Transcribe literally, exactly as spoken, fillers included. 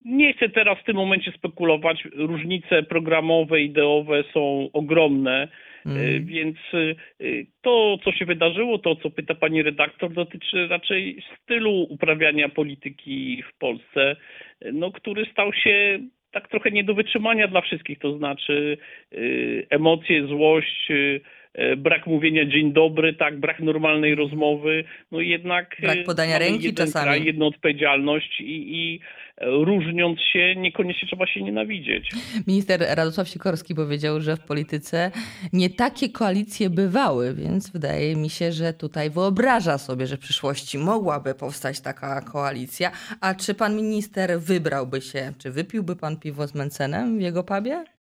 Nie chcę teraz w tym momencie spekulować. Różnice programowe, ideowe są ogromne, y, Mm. więc y, to, co się wydarzyło, to, co pyta pani redaktor, dotyczy raczej stylu uprawiania polityki w Polsce, y, no, który stał się tak trochę nie do wytrzymania dla wszystkich, to znaczy y, emocje, złość, y, y, brak mówienia dzień dobry, tak, brak normalnej rozmowy, no jednak Brak y, podania mamy ręki jeden kraj, czasami. jedną odpowiedzialność i, i różniąc się, niekoniecznie trzeba się nienawidzieć. Minister Radosław Sikorski powiedział, że w polityce nie takie koalicje bywały, więc wydaje mi się, że tutaj wyobraża sobie, że w przyszłości mogłaby powstać taka koalicja. A czy pan minister wybrałby się, czy wypiłby pan piwo z Mencenem w jego pubie?